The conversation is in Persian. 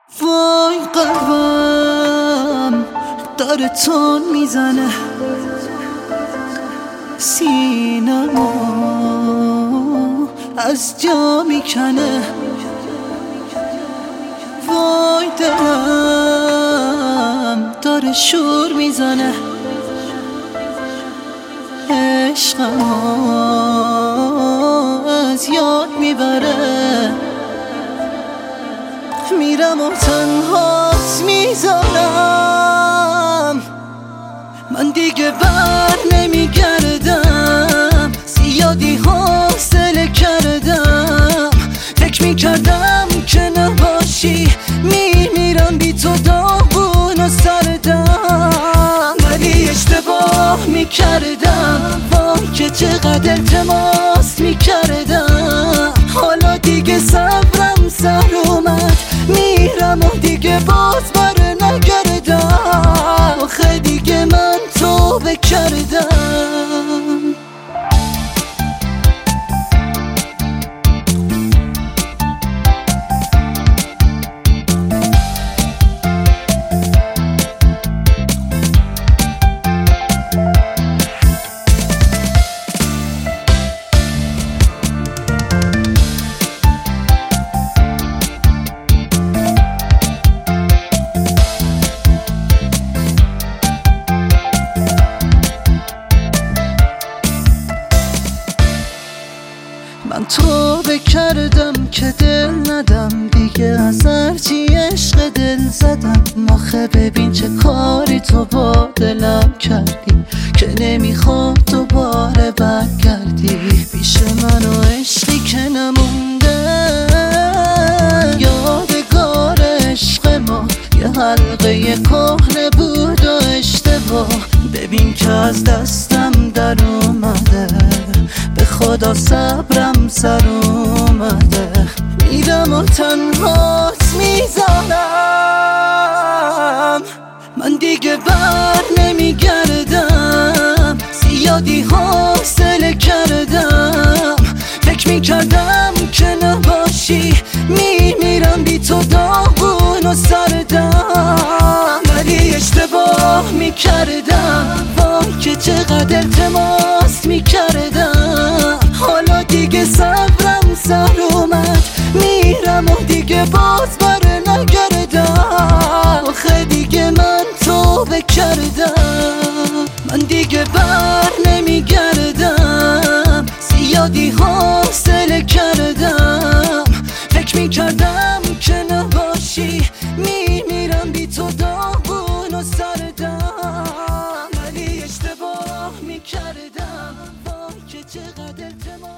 وای قلبم داره تون میزنه، سینمو از جا میکنه. وای دلم داره شور میزنه، عشقمو از یاد میبره. میرم و تنهات میذارم، من دیگه بر نمیگردم. زیادی حوصله کردم، فکر میکردم که نباشی. میمیرم بی تو داغون و سردم، ولی اشتباه میکردم. وای که چقدر التماس میکردم، حالا دیگه صبرم سر اومد. میرم و دیگه باز بر نگردم، آخه دیگه من توبه کردم. من توبه کردم که دل ندم دیگه، از هرچی عشق دل زدم. آخه ببین چه کاری تو با دلم کردی که نمیخواد دوباره برگردی پیش من. و عشقی که نمونده یادگار عشق ما، یه حلقه کهنه بود و اشتباه. ببین که از دستم در اومده، به خدا صبرم سر اومده. میرم و تنهات میذارم، من دیگه بر نمیگردم. زیادی حوصله کردم، فکر میکردم که نباشی. میمیرم بی تو داغون و سردم، ولی اشتباه میکردم. وای که چقدر التماس میکردم، حالا دیگه صبرم سر اومد. میرم و دیگه باز بر نگردم، آخه دیگه من توبه کردم. من دیگه بر نمیگردم، زیادی حوصله کردم. فکر میکردم که نباشی. میمیرم بی تو داغون و سردم، ولی اشتباه میکردم. وای که چقدر